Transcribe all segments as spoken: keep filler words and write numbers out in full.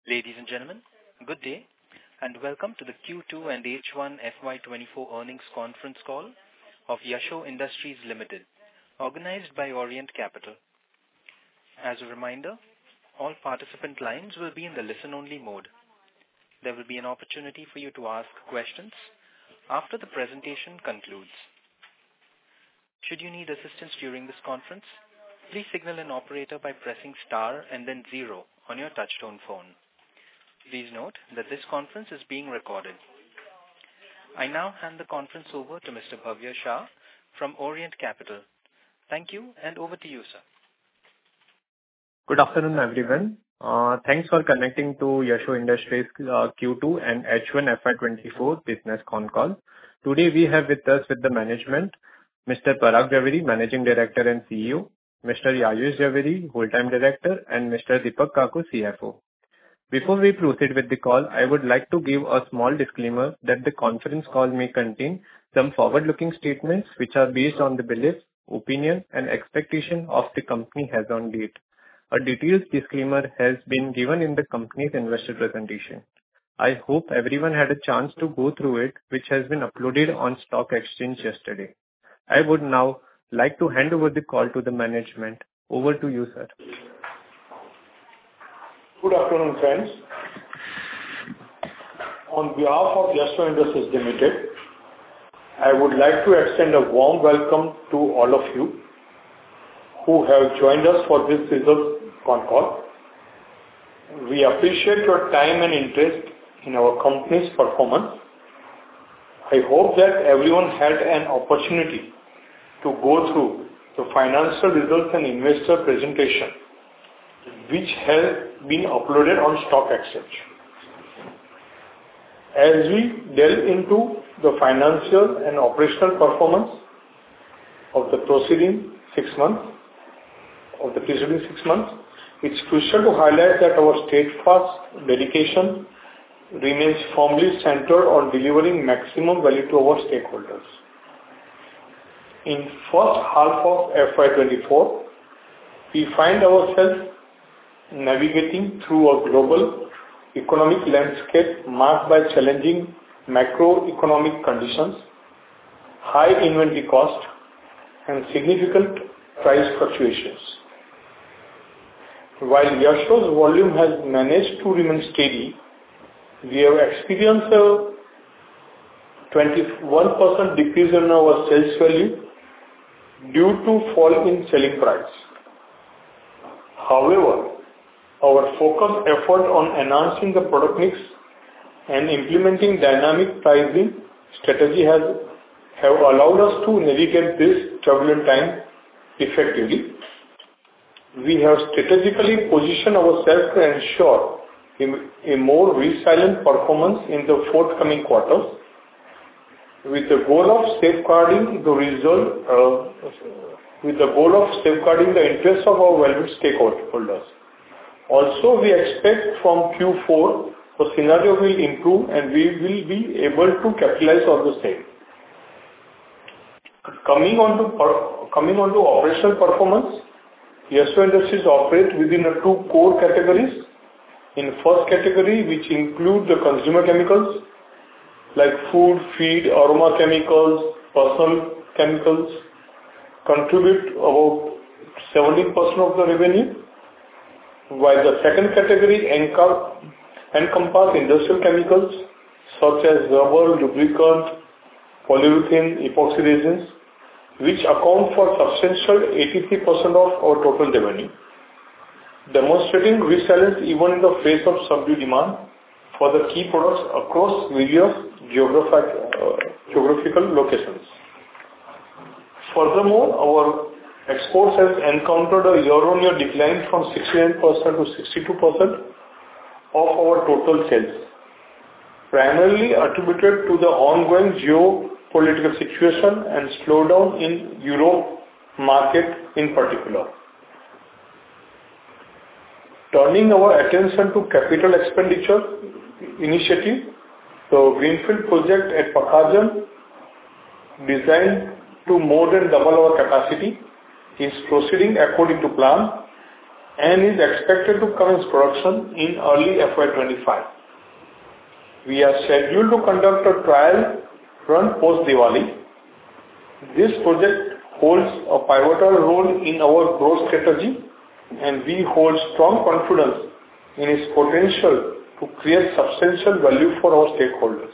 Ladies and gentlemen, good day, and welcome to the Q two and H one F Y twenty-four earnings conference call of Yasho Industries Limited, organized by Orient Capital. As a reminder, all participant lines will be in the listen-only mode. There will be an opportunity for you to ask questions after the presentation concludes. Should you need assistance during this conference, please signal an operator by pressing star and then zero on your touchtone phone. Please note that this conference is being recorded. I now hand the conference over to Mister Bhavya Shah from Orient Capital. Thank you, and over to you, sir. Good afternoon, everyone. Uh, thanks for connecting to Yasho Industries uh, Q two and H one F Y twenty-four business con call. Today we have with us with the management, Mister Parag Javeri, Managing Director and C E O, Mister Ayush Javeri, Whole-Time Director, and Mister Deepak Kaku, C F O. Before we proceed with the call, I would like to give a small disclaimer that the conference call may contain some forward-looking statements which are based on the beliefs, opinion, and expectation of the company as on date. A detailed disclaimer has been given in the company's investor presentation. I hope everyone had a chance to go through it, which has been uploaded on Stock Exchange yesterday. I would now like to hand over the call to the management. Over to you, sir. Good afternoon, friends. On behalf of Yasho Industries Limited, I would like to extend a warm welcome to all of you who have joined us for this results con call. We appreciate your time and interest in our company's performance. I hope that everyone had an opportunity to go through the financial results and investor presentation, which has been uploaded on Stock Exchange. As we delve into the financial and operational performance of the preceding six months, of the preceding six months, it's crucial to highlight that our steadfast dedication remains firmly centered on delivering maximum value to our stakeholders. In first half of F Y twenty-four, we find ourselves navigating through a global economic landscape marked by challenging macroeconomic conditions, high inventory cost, and significant price fluctuations. While Yasho's volume has managed to remain steady, we have experienced a twenty-one percent decrease in our sales value due to fall in selling price. However, our focused effort on enhancing the product mix and implementing dynamic pricing strategy has have allowed us to navigate this turbulent time effectively. We have strategically positioned ourselves to ensure a, a more resilient performance in the forthcoming quarters, with the goal of safeguarding the result, uh, with the goal of safeguarding the interests of our valued stakeholders. Also, we expect from Q four, the scenario will improve and we will be able to capitalize on the same. Coming on to, coming on to operational performance, Yasho Industries operate within the two core categories. In first category, which include the consumer chemicals like food, feed, aroma chemicals, personal chemicals, contribute about seventeen percent of the revenue, while the second category encompass industrial chemicals such as rubber, lubricant, polyurethane, epoxy resins, which account for substantial eighty-three percent of our total revenue, demonstrating resilience even in the face of subdued demand for the key products across various geographic, uh, geographical locations. Furthermore, our exports has encountered a year-on-year decline from sixty-nine percent to sixty-two percent of our total sales, primarily attributed to the ongoing geopolitical situation and slowdown in Europe market in particular. Turning our attention to capital expenditure initiative, the Greenfield project at Pakhajan, designed to more than double our capacity, is proceeding according to plan and is expected to commence production in early F Y twenty-five. We are scheduled to conduct a trial run post-Diwali. This project holds a pivotal role in our growth strategy, and we hold strong confidence in its potential to create substantial value for our stakeholders.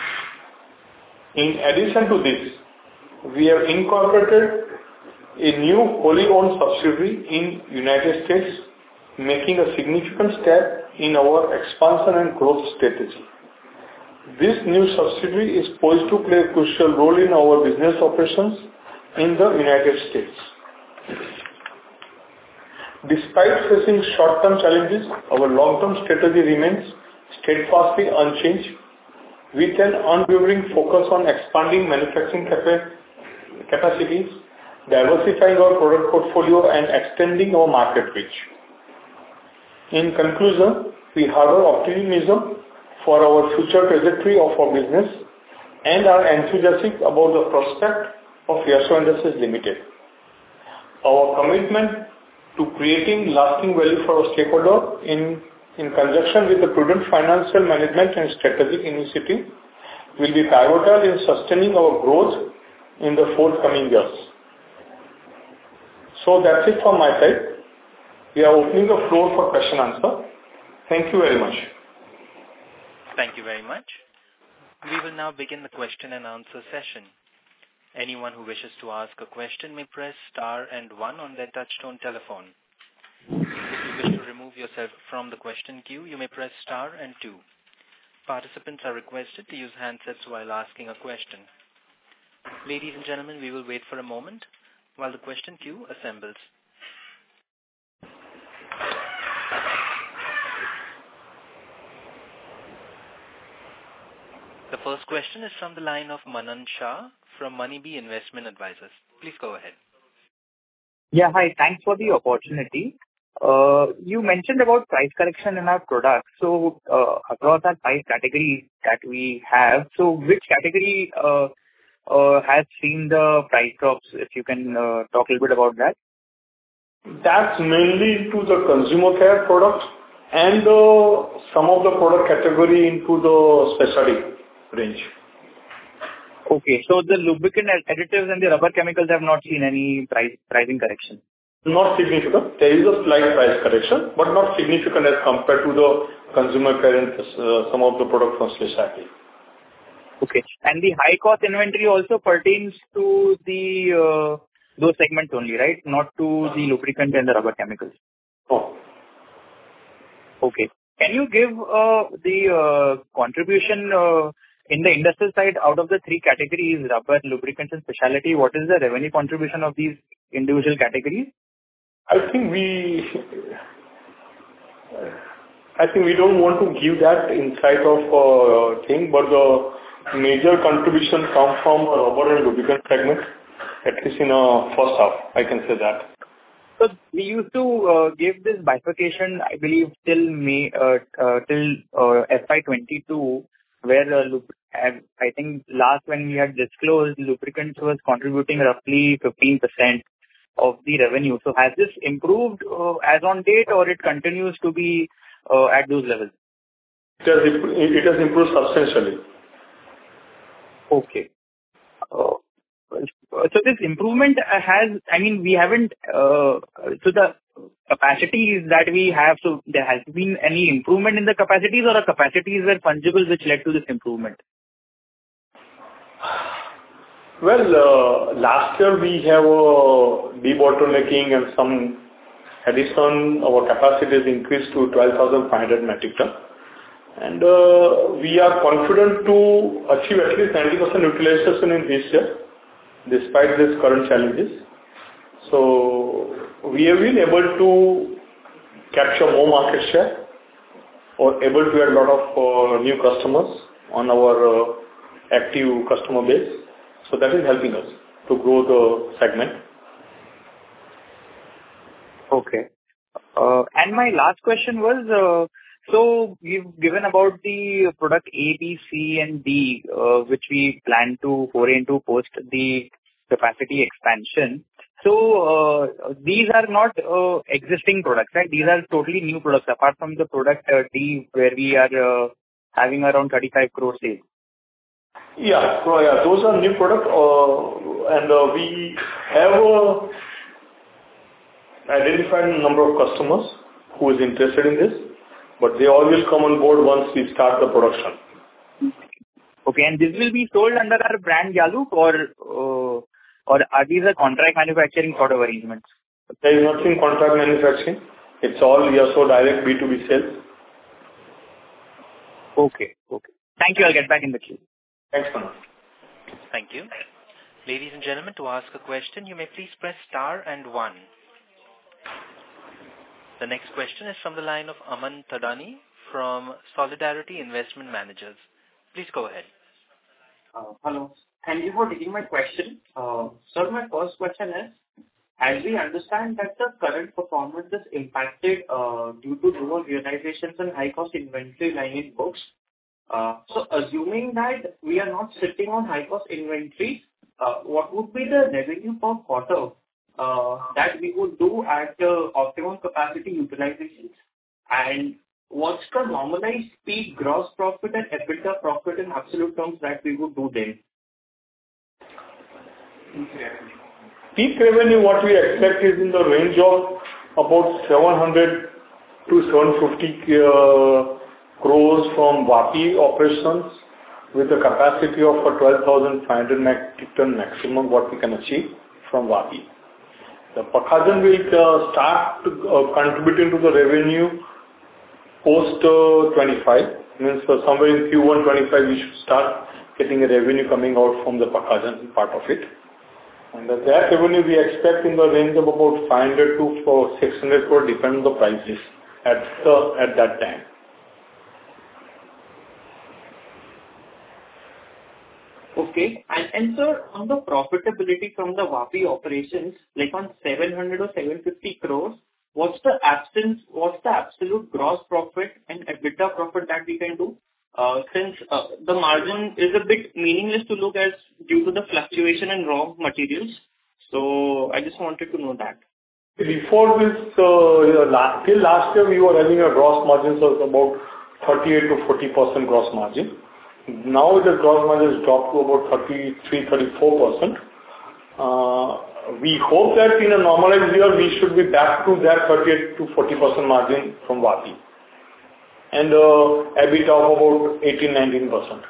In addition to this, we have incorporated a new wholly owned subsidiary in United States, making a significant step in our expansion and growth strategy. This new subsidiary is poised to play a crucial role in our business operations in the United States. Despite facing short-term challenges, our long-term strategy remains steadfastly unchanged, with an unwavering focus on expanding manufacturing capa- capacities, diversifying our product portfolio, and extending our market reach. In conclusion, we harbor optimism for our future trajectory of our business and are enthusiastic about the prospect of Yasho Industries Limited. Our commitment to creating lasting value for our stakeholder in, in conjunction with the prudent financial management and strategic initiative will be pivotal in sustaining our growth in the forthcoming years. So that's it from my side. We are opening the floor for question answer. Thank you very much. Thank you very much. We will now begin the question and answer session. Anyone who wishes to ask a question may press star and one on their touchtone telephone. If you wish to remove yourself from the question queue, you may press star and two. Participants are requested to use handsets while asking a question. Ladies and gentlemen, we will wait for a moment while the question queue assembles. The first question is from the line of Manan Shah from Moneybee Investment Advisors. Please go ahead. Yeah, hi. Thanks for the opportunity. Uh, you mentioned about price correction in our products. So, uh, across our five categories that we have, so which category uh, uh, has seen the price drops? If you can uh, talk a little bit about that. That's mainly into the consumer care products and uh, some of the product category into the specialty range. Okay, so the lubricant additives and the rubber chemicals have not seen any price pricing correction? Not significant. There is a slight price correction, but not significant as compared to the consumer care and uh, some of the products from specialty. Okay, and the high cost inventory also pertains to the uh, those segments only, right? Not to the lubricant and the rubber chemicals. Oh. Okay. Can you give uh, the uh, contribution uh, in the industrial side out of the three categories, rubber, lubricants and specialty, what is the revenue contribution of these individual categories? I think we, I think we don't want to give that insight of uh, thing, but the major contribution comes from rubber and lubricant segment, at least in a first half, I can say that. So we used to uh, give this bifurcation, I believe, till May, uh, uh, till uh, F Y twenty-two, where uh, I think last when we had disclosed, lubricants was contributing roughly fifteen percent of the revenue. So has this improved uh, as on date, or it continues to be uh, at those levels? It has, it has improved substantially. Okay. Uh, so this improvement has, I mean, we haven't, uh, so the capacities that we have, so there has been any improvement in the capacities, or the capacities were fungible which led to this improvement? Well, uh, last year we have a debottlenecking and some addition. Our capacity has increased to twelve thousand five hundred metric ton. And uh, we are confident to achieve at least ninety percent utilization in this year, despite these current challenges. So we have been able to capture more market share, or able to add a lot of uh, new customers on our uh, active customer base. So that is helping us to grow the segment. Okay. Uh, and my last question was, uh, so we've given about the product A, B, C and D, uh, which we plan to foray into post the capacity expansion. So uh, these are not uh, existing products, right? These are totally new products apart from the product uh, D where we are uh, having around thirty-five crore sales. Yeah. So yeah, those are new products, uh, and uh, we have uh, identified a number of customers who is interested in this, but they all will come on board once we start the production. Okay, and this will be sold under our brand Yaluk, or uh, or are these a contract manufacturing sort of arrangements? There is nothing contract manufacturing. It's all Yaso direct B two B sales. Okay, okay. Thank you. I'll get back in the queue. Thanks, Manoj. Thank you. Ladies and gentlemen, to ask a question, you may please press star and one. The next question is from the line of Aman Thadani from Solidarity Investment Managers. Please go ahead. Uh, hello. Thank you for taking my question. Uh, sir, my first question is, as we understand that the current performance is impacted uh, due to lower realizations and high-cost inventory lying in books, uh, so assuming that we are not sitting on high-cost inventory, uh, what would be the revenue per quarter uh, that we would do at uh, optimum capacity utilizations? And what's the normalized peak gross profit and EBITDA profit in absolute terms that we would do then? Peak revenue, what we expect is in the range of about seven hundred to seven hundred fifty uh, crores from Vapi operations, with a capacity of twelve thousand five hundred metric ton maximum what we can achieve from Vapi. The Pakhajan will uh, start uh, contributing to the revenue post uh, twenty-five, means uh, somewhere in Q one twenty-five we should start getting a revenue coming out from the Pakhajan part of it. And that revenue we expect in the range of about five hundred to six hundred crore, depending on the prices at the, at that time. Okay. And, and sir, on the profitability from the Vapi operations, like on seven hundred or seven hundred fifty crores, what's the absence, what's the absolute gross profit and EBITDA profit that we can do? Uh, since uh, the margin is a bit meaningless to look at due to the fluctuation in raw materials. So I just wanted to know that. Before this, uh, last, till last year, we were having a gross margin of about thirty-eight to forty percent gross margin. Now the gross margin has dropped to about thirty-three, thirty-four percent. Uh, we hope that in a normalized year, we should be back to that thirty-eight to forty percent margin from Vapi. And uh, EBITDA of about eighteen, nineteen percent.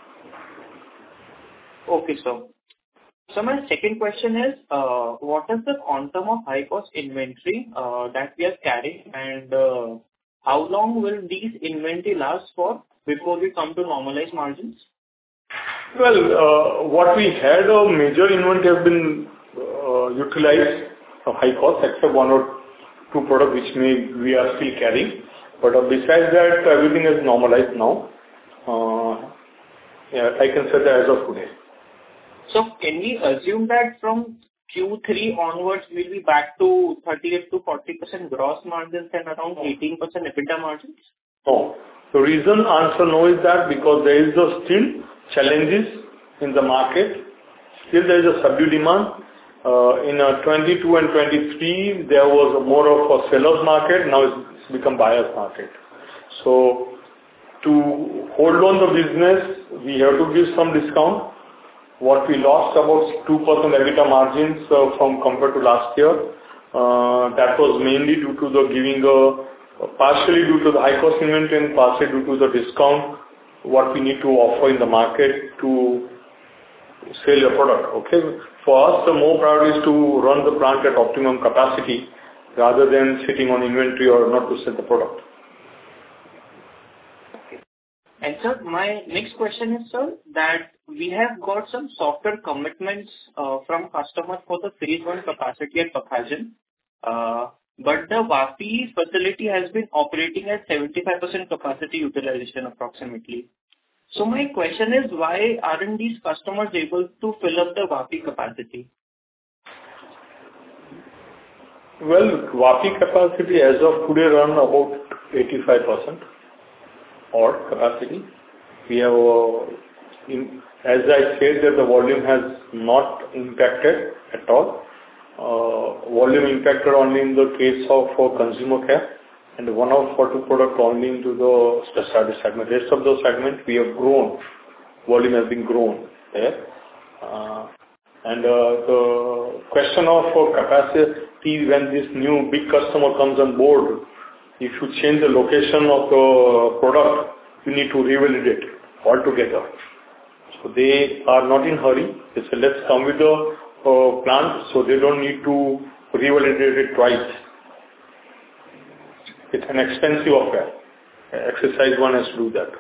Okay, sir. So my second question is, uh, what is the quantum of high-cost inventory uh, that we are carrying, and uh, how long will these inventory last for before we come to normalized margins? Well, uh, what we had a major inventory has been uh, utilized of high cost, except one or two products which may we are still carrying. But uh, besides that, everything is normalized now. Uh, yeah, I can say that as of today. So can we assume that from Q three onwards, we'll be back to thirty-eight to forty percent gross margins and around eighteen percent EBITDA margins? No. The reason answer no is that because there is a still challenges in the market. Still there is a subdued demand. Uh, in uh, twenty-two and twenty-three, there was a more of a seller's market. Now it's become buyer's market. So to hold on the business, we have to give some discount. What we lost about two percent EBITDA margins uh, from compared to last year, uh, that was mainly due to the giving a, partially due to the high cost inventory and partially due to the discount what we need to offer in the market to sell your product. Okay. For us, the more priority is to run the plant at optimum capacity rather than sitting on inventory or not to sell the product. And sir, my next question is, sir, that we have got some softer commitments uh, from customers for the phase one capacity at Pakhajan. Uh, but the Vapi facility has been operating at seventy-five percent capacity utilization approximately. So my question is, why aren't these customers able to fill up the Vapi capacity? Well, Vapi capacity as of today run about eighty-five percent. Or capacity. We have, uh, in, as I said, that the volume has not impacted at all. uh, volume impacted only in the case of uh, consumer care, and one of or two product only into the specialty segment. Rest of the segment we have grown. Volume has been grown there. Uh, and uh, the question of uh, capacity when this new big customer comes on board, if you change the location of the product, you need to revalidate altogether. So they are not in hurry. They say, let's come with the uh, plant, so they don't need to revalidate it twice. It's an expensive affair. Exercise one has to do that.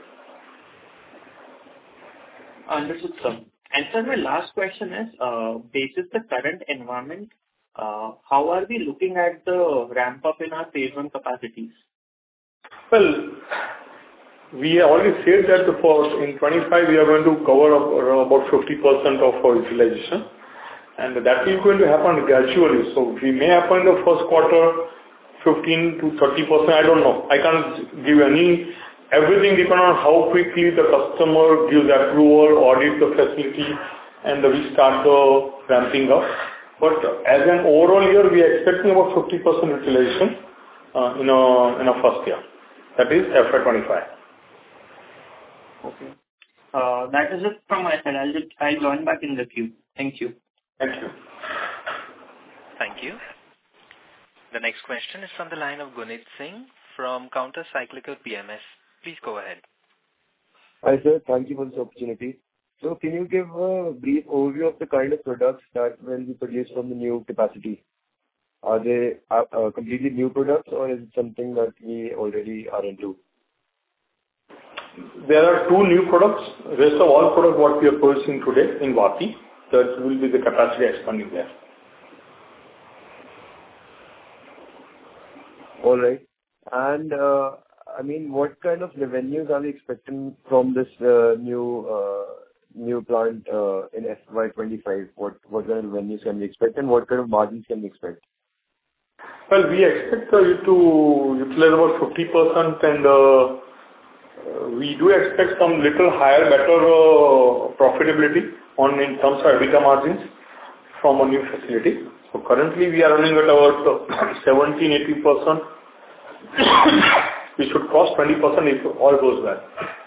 Understood, sir. And sir, my last question is, uh, basis the current environment, uh, how are we looking at the ramp up in our phase one capacities? Well, we already said that for in twenty-five we are going to cover up about fifty percent of our utilization, and that is going to happen gradually. So we may happen in the first quarter fifteen to thirty percent. I don't know. I can't give any. Everything depends on how quickly the customer gives approval, audit the facility, and we start the ramping up. But as an overall year, we are expecting about fifty percent utilization uh, in a in a first year. That is F Y twenty-five. Okay. Uh, that is it from my side. I'll just I'll join back in the queue. Thank you. Thank you. Thank you. The next question is from the line of Gunit Singh from Counter Cyclical P M S. Please go ahead. Hi, sir. Thank you for this opportunity. So can you give a brief overview of the kind of products that will be produced from the new capacity? Are they uh, uh, completely new products, or is it something that we already are into? There are two new products. Rest of all products what we are producing today in Vapi, that will be the capacity expanding there. All right. And uh, I mean, what kind of revenues are we expecting from this uh, new uh, new plant uh, in F Y twenty-five? What what kind of revenues can we expect, and what kind of margins can we expect? Well, we expect uh, you to utilize about fifty percent, and uh, uh, we do expect some little higher, better uh, profitability on in terms of EBITDA margins from a new facility. So currently we are running at about uh, seventeen to eighteen percent. We should cross twenty percent if all goes well.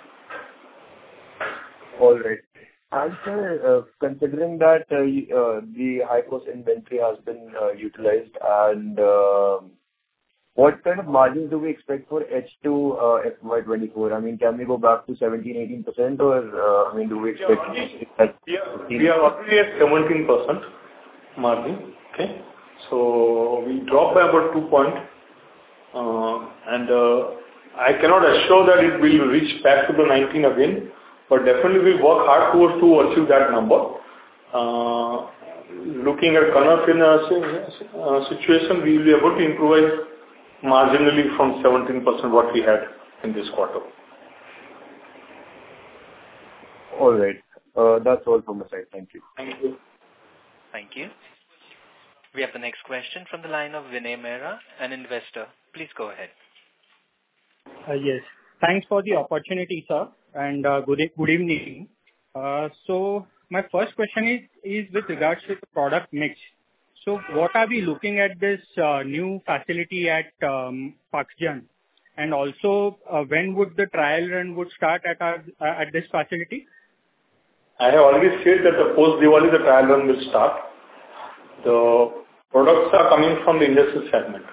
All right. And sir, uh, considering that uh, uh, the high-cost inventory has been uh, utilized, and uh, what kind of margins do we expect for H two uh, F Y twenty-four? I mean, can we go back to seventeen to eighteen percent, or uh, I mean, do we expect... Yeah, we are already at seventeen percent margin. Okay. So we dropped by about two points. Uh, and uh, I cannot assure that it will reach back to the nineteen again, but definitely we'll work hard towards to achieve that number. Uh, looking at current uh, situation, we will be able to improvise marginally from seventeen percent what we had in this quarter. All right. Uh, that's all from my side. Thank you. Thank you. Thank you. We have the next question from the line of Vinay Mehra, an investor. Please go ahead. Uh, yes. Thanks for the opportunity, sir, and uh, good, e- good evening. Uh, so my first question is, is with regards to the product mix. So what are we looking at this uh, new facility at um, Pakistan? And also, uh, when would the trial run would start at our uh, at this facility? I have already said that the post-Diwali the trial run will start. The products are coming from the industrial segment.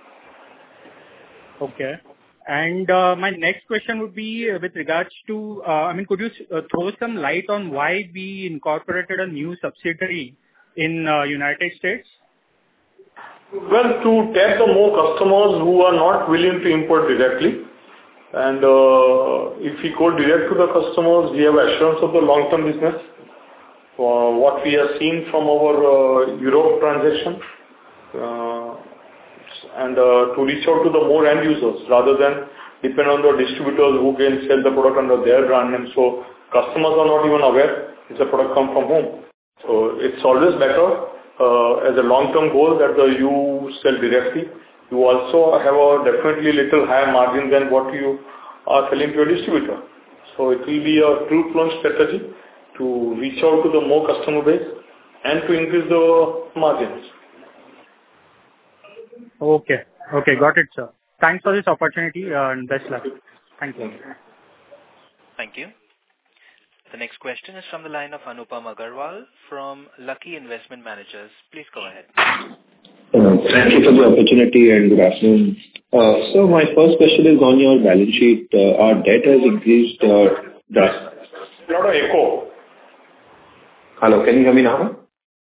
Okay. And uh, my next question would be uh, with regards to, uh, I mean, could you uh, throw some light on why we incorporated a new subsidiary in uh, United States? Well, to tap the more customers who are not willing to import directly. And uh, if we go direct to the customers, we have assurance of the long-term business. Uh, what we have seen from our uh, Europe transaction, uh, and uh, to reach out to the more end users rather than depend on the distributors who can sell the product under their brand name. So customers are not even aware it's a product come from home. So it's always better uh, as a long-term goal that the, you sell directly. You also have a definitely little higher margin than what you are selling to a distributor. So it will be a two-pronged strategy to reach out to the more customer base and to increase the margins. Okay. Okay, got it, sir. Thanks for this opportunity, uh, and best luck. Thank you. Thank you. The next question is from the line of Anupam Agarwal from Lucky Investment Managers. Please go ahead. Uh, Thank you for the opportunity and good afternoon. Uh, So my first question is on your balance sheet. Uh, Our debt has increased uh, drastically. A lot of echo. Hello, can you hear me now?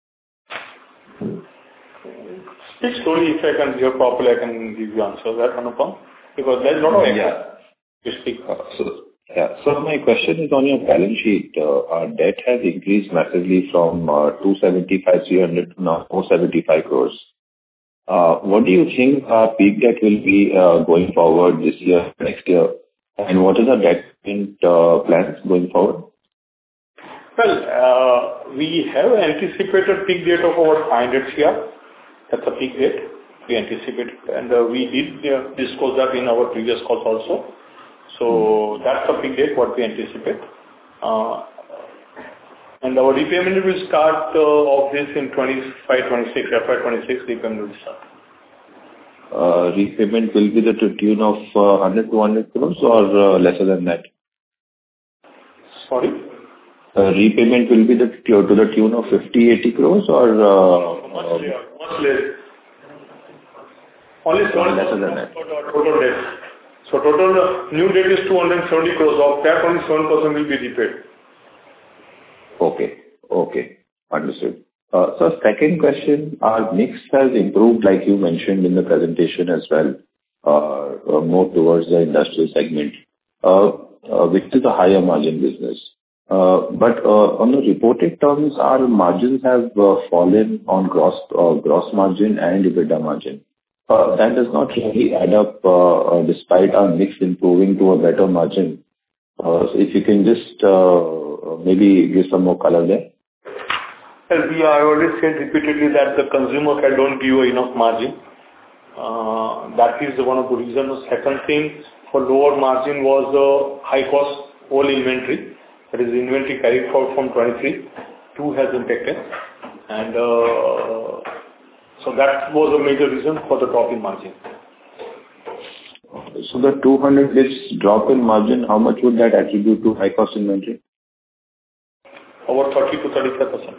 Speak slowly. If I can hear properly, I can give you answer that, Anupam, because there's a lot of echo. Yeah. You speak. Uh, So yeah. So my question is on your balance sheet. Uh, Our debt has increased massively from uh, two seventy-five, three hundred to now four seventy-five crores. Uh, What do you think our peak debt will be uh, going forward this year, next year? And what is our debt uh, plans going forward? Well, uh, we have anticipated peak debt of over five hundred crore. That's a peak debt we anticipated, and uh, we did uh, disclose that in our previous calls also. So that's a peak debt what we anticipate. Uh, and our repayment will start uh, of this in twenty-five, twenty-six, F Y twenty-six repayment will start. Uh, repayment will be the to tune of uh, one hundred, two hundred crores or uh, lesser than that? Sorry? Uh, repayment will be the to the tune of fifty, eighty crores or uh, Much uh, less. Much less. Only seven lesser than that. total debt. So total uh, new debt is two hundred seventy crores. Of that, only seven percent will be repaid. Okay. Okay. Understood. Uh, So second question, our mix has improved, like you mentioned in the presentation as well, uh, uh, more towards the industrial segment, uh, uh, which is a higher margin business. Uh, But uh, on the reported terms, our margins have uh, fallen on gross uh, gross margin and EBITDA margin. Uh, That does not really add up, uh, uh, despite our mix improving to a better margin. Uh, So if you can just uh, maybe give some more color there. Well, we have already said repeatedly that the consumer care don't give you enough margin. Uh, That is one of the reasons. The second thing for lower margin was the high cost old inventory. That is inventory carried forward from twenty-three. Two has impacted. And uh, so that was a major reason for the drop in margin. So the two hundred basis drop in margin, how much would that attribute to high cost inventory? Over thirty to thirty-five percent.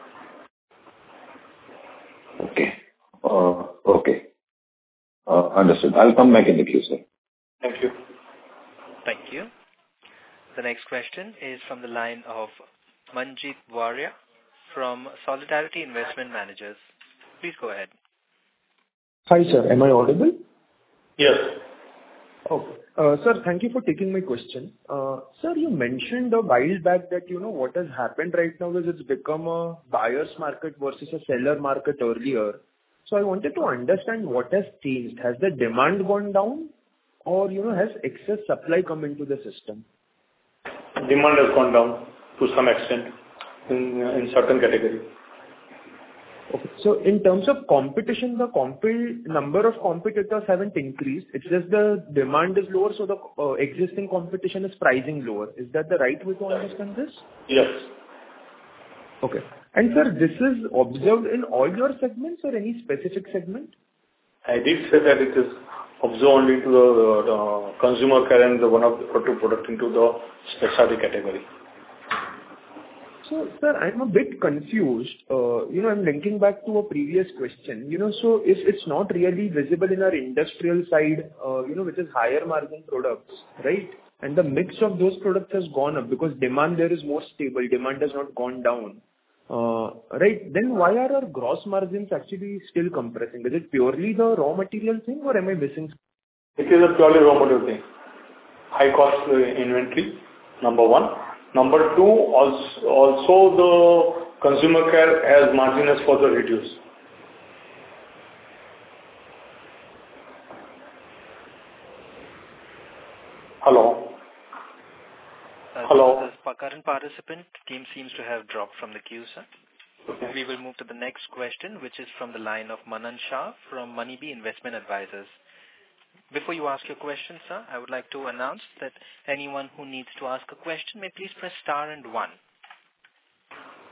Okay. Uh, Okay. Uh, Understood. I'll come back in the queue, sir. Thank you. Thank you. The next question is from the line of Manjeet Waria from Solidarity Investment Managers. Please go ahead. Hi, sir. Am I audible? Yes. Okay. Uh, Sir, thank you for taking my question. Uh, Sir, you mentioned a while back that, you know, what has happened right now is it's become a buyer's market versus a seller market earlier. So I wanted to understand what has changed. Has the demand gone down or, you know, has excess supply come into the system? Demand has gone down to some extent in in certain categories. Okay. So in terms of competition, the comp- number of competitors haven't increased. It's just the demand is lower, so the uh, existing competition is pricing lower. Is that the right way to understand this? Yes. Okay. And sir, this is observed in all your segments or any specific segment? I did say that it is observed only to the, the consumer care and the one of the two product into the specialty category. So, sir, I'm a bit confused. Uh, you know, I'm linking back to a previous question. You know, so if it's not really visible in our industrial side, uh, you know, which is higher margin products, right? And the mix of those products has gone up because demand there is more stable. Demand has not gone down. Uh, right? Then why are our gross margins actually still compressing? Is it purely the raw material thing or am I missing? It is a purely raw material thing. High cost uh, inventory, number one. Number two, also, also the consumer care as margin has further reduced. Hello. Uh, Hello. The current participant team seems to have dropped from the queue, sir. Okay. We will move to the next question, which is from the line of Manan Shah from Moneybee Investment Advisors. Before you ask your question, sir, I would like to announce that anyone who needs to ask a question may please press star and one.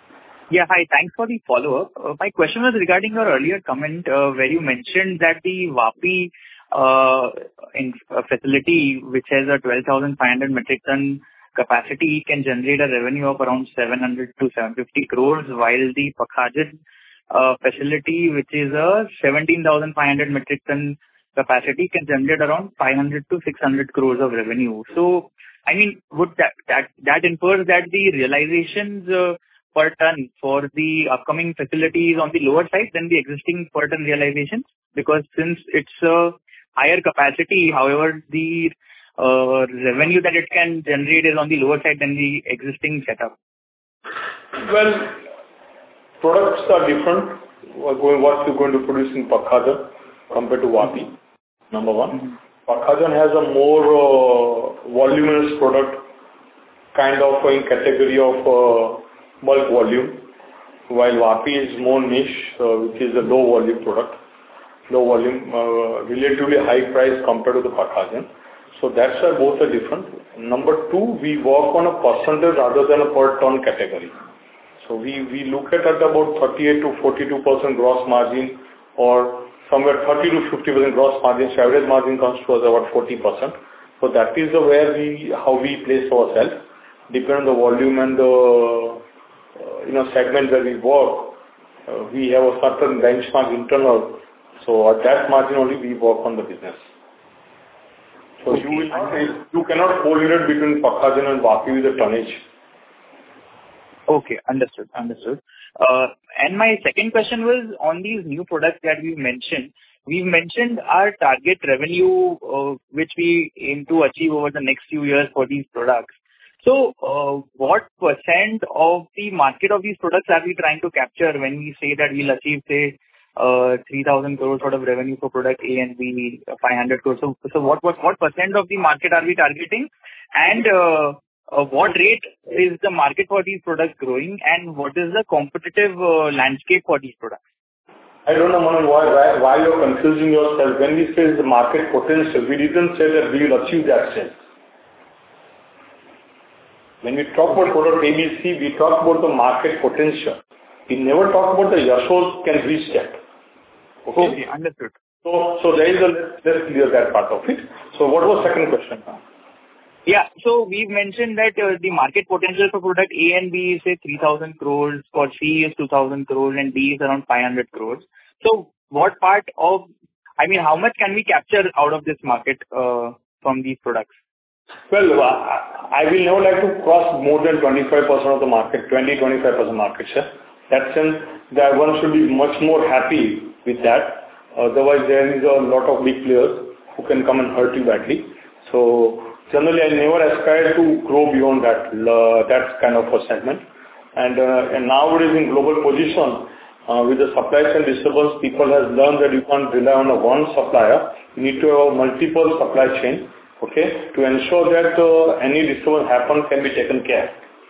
Yeah, hi. Thanks for the follow-up. Uh, My question was regarding your earlier comment, uh, where you mentioned that the Vapi uh, in- uh, facility, which has a twelve thousand five hundred metric ton capacity, can generate a revenue of around seven hundred to seven hundred fifty crores, while the Pakhajan uh, facility, which is a seventeen thousand five hundred metric ton capacity, can generate around five hundred to six hundred crores of revenue. So, I mean, would that that that infers that the realizations uh, per ton for the upcoming facility is on the lower side than the existing per ton realizations? Because since it's a higher capacity, however, the uh, revenue that it can generate is on the lower side than the existing setup. Well, products are different. What what you're going to produce in Pakhajan compared to Vapi, number one. Mm-hmm. Pakhajan has a more uh, voluminous product, kind of in category of uh, bulk volume, while Vapi is more niche, uh, which is a low volume product, low volume, uh, relatively high price compared to the Pakhajan. So that's why both are different. Number two, we work on a percentage rather than a per ton category. So we, we look at, at about thirty-eight to forty-two percent gross margin, or somewhere thirty to fifty percent gross margin. So average margin comes to us about forty percent. So that is the where we, how we place ourselves, depending on the volume and the uh, you know segment where we work. Uh, we have a certain benchmark internal. So at that margin only we work on the business. So okay. you will not, you cannot correlate between Pakhajan and Vapi with the tonnage. Okay, understood, understood. Uh, and my second question was on these new products that we mentioned. We mentioned our target revenue, uh, which we aim to achieve over the next few years for these products. So, uh, what percent of the market of these products are we trying to capture when we say that we'll achieve, say, uh, three thousand crores sort of revenue for product A and B, five hundred crores? So, so what, what, what percent of the market are we targeting? And, uh, uh, what rate is the market for these products growing, and what is the competitive uh, landscape for these products? I don't know, Manan, why, why, why you're confusing yourself. When we say the market potential, we didn't say that we will achieve that sales. When we talk about product A B C, we talk about the market potential. We never talk about the Yashos can reach that. Okay, okay understood. So, so there is a, let's, let's clear that part of it. So what was the second question now? Yeah, so we've mentioned that uh, the market potential for product A and B is say three thousand crores, for C is two thousand crores, and D is around five hundred crores. So what part of, I mean, how much can we capture out of this market uh, from these products? Well, I will never like to cross more than twenty-five percent of the market, twenty to twenty-five percent market share. That sense, that one should be much more happy with that. Otherwise, there is a lot of big players who can come and hurt you badly. So, generally, I never aspire to grow beyond that, uh, that kind of a segment. And, uh, and nowadays in global position, uh, with the supply chain disturbance, people have learned that you can't rely on a one supplier. You need to have multiple supply chain, okay, to ensure that uh, any disturbance happen can be taken care.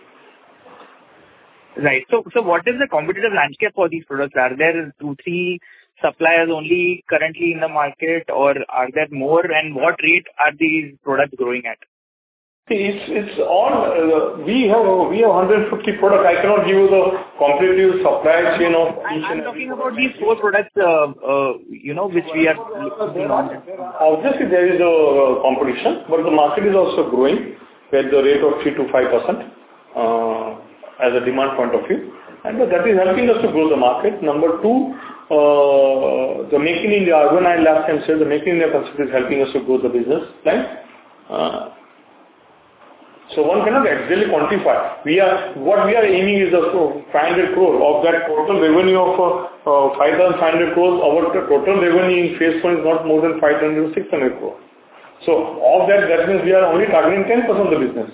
Right. So, so what is the competitive landscape for these products? Are there two, three suppliers only currently in the market, or are there more, and what rate are these products growing at? It's, it's all, uh, we have, we have one hundred fifty products. I cannot give you the competitive supply chain of I'm, each I'm and talking every about product. these four products, uh, uh, you know, which we are looking on. Obviously, there is a competition, but the market is also growing at the rate of three to five percent uh, as a demand point of view. And that is helping us to grow the market. Number two, uh, the Make in India, when I last time said the Make in India concept is helping us to grow the business line. Uh, so one cannot exactly quantify. We are, what we are aiming is a five hundred crore. Of that total revenue of uh, uh, five thousand five hundred crores, our total revenue in phase one is not more than five hundred to six hundred crores. So of that, that means we are only targeting ten percent of the business.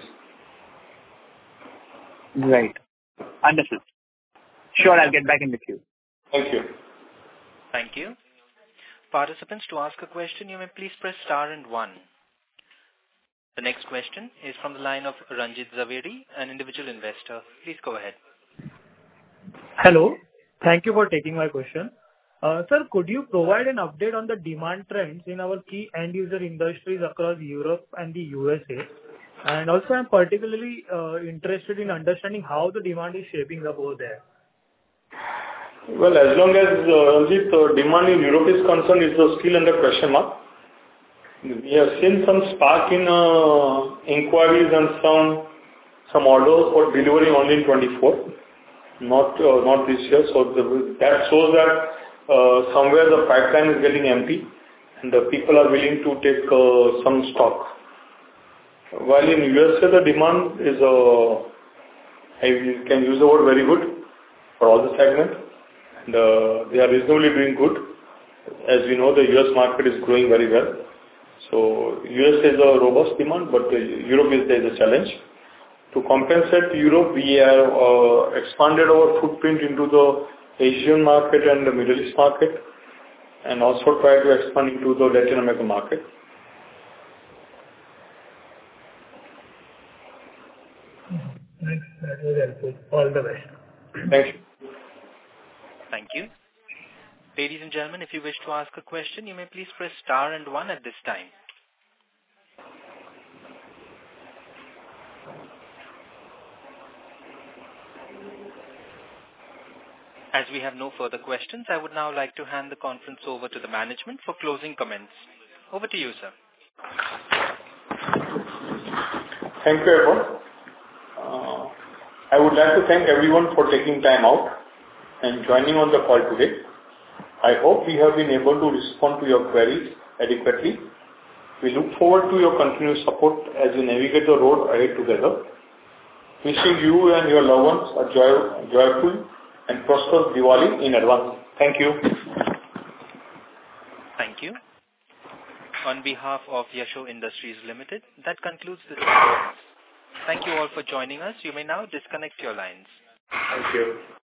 Right. Understood. Sure, I'll get back in the queue. Thank you. Thank you. Participants, to ask a question, you may please press star and one. The next question is from the line of Ranjit Zaveri, an individual investor. Please go ahead. Hello. Thank you for taking my question. Uh, sir, could you provide an update on the demand trends in our key end user industries across Europe and the U S A? And also, I'm particularly uh, interested in understanding how the demand is shaping up over there. Well, as long as uh, Ranjit, uh, demand in Europe is concerned, is uh, still under question mark. We have seen some spark in uh, inquiries and some some orders for delivery only in twenty-four, not uh, not this year. So the, that shows that uh, somewhere the pipeline is getting empty, and the people are willing to take uh, some stock. While in U S A the demand is, uh, I can use the word very good for all the segments, and uh, they are reasonably doing good. As we know, the U S market is growing very well. So U S is a robust demand, but uh, Europe is there is a challenge. To compensate Europe, we have uh, expanded our footprint into the Asian market and the Middle East market, and also try to expand into the Latin American market. Thanks. That was helpful. All the best. Thank you. Thank you. Ladies and gentlemen, if you wish to ask a question, you may please press star and one at this time. As we have no further questions, I would now like to hand the conference over to the management for closing comments. Over to you, sir. Thank you, everyone. Uh, I would like to thank everyone for taking time out and joining on the call today. I hope we have been able to respond to your queries adequately. We look forward to your continued support as we navigate the road ahead together. Wishing you and your loved ones a joy, joyful and prosperous Diwali in advance. Thank you. Thank you. On behalf of Yasho Industries Limited, that concludes this conference. Thank you all for joining us. You may now disconnect your lines. Thank you.